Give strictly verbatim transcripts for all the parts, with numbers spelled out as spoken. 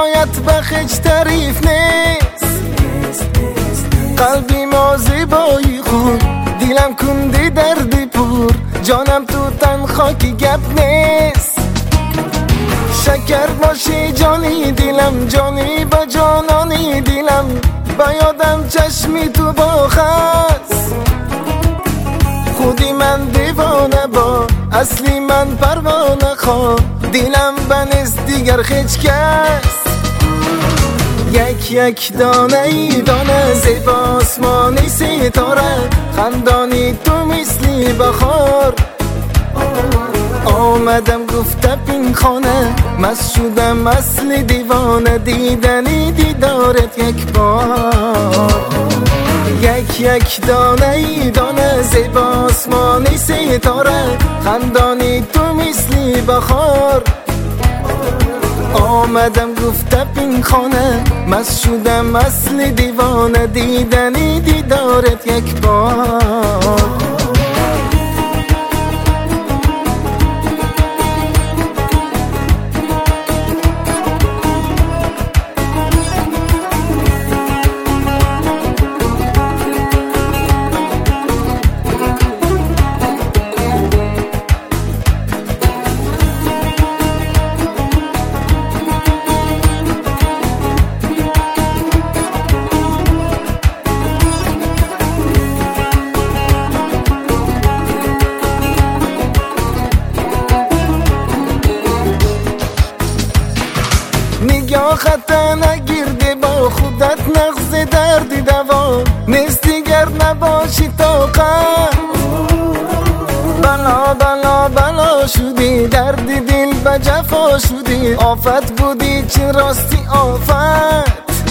حکایت بخش تعریف نیست، قلبی ما زیبایی خود، دیلم کندی دردی پور، جانم تو تن خاکی گپ نیست. شکر باشی جانی دیلم، جانی با جانانی دیلم، با یادم چشمی تو با خست. خودی من دیوانه با اصلی من پروانه خواه، دیلم بنست دیگر خیچ کس. یک یک دانه ای دانه زیب آسمانی ستاره، خندانی تو مثلی بخار. آمدم گفته پین خانه، مست شدم اصلی دیوانه، دیدنی دیدارت یک بار. یک یک دانه ای دانه زیب آسمانی ستاره، خندانی تو مثلی بخار. آمدم گفته پین خانه، مست شدم اصلی دیوانه، دیدنی دیدارت یک بار. نگاه خطا نگیرده با خودت، نغز دردی دوام نیستی گر نباشی طاقت. بلا بلا بلا شدی، دردی دل به جفا شدی، آفت بودی چه راستی آفت.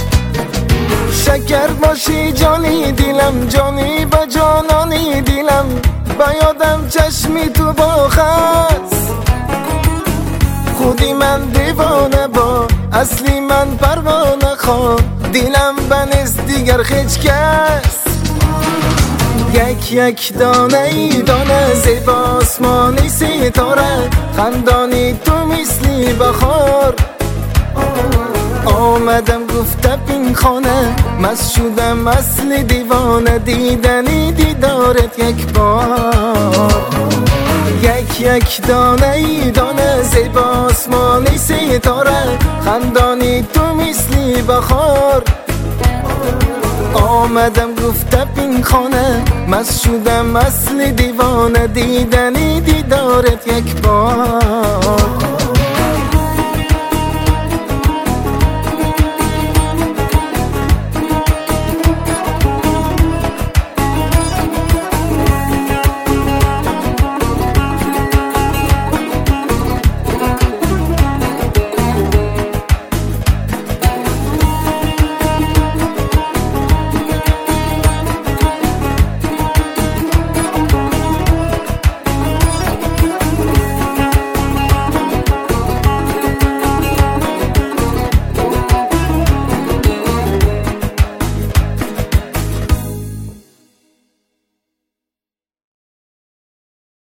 شکر باشی جانی دیلم، جانی با جانانی دیلم، با یادم چشمی تو با خست. خودی من دیوانه با اصلی من پروانه خواه، دیلم بنست دیگر خیچ کس. یک یک دانه ای دانه زیب آسمانی ستاره، خندانی تو مثلی بخار. آمدم گفته پین خانه، مست شدم اصلی دیوانه، دیدنی دیدارت یک بار. یک یک دانه ای دانه زیب آسمانی ستاره، خندانی تو مثلی بخار. آمدم گفته پین خانه، مست شدم اصلی دیوانه، دیدنی دیدارت یک بار.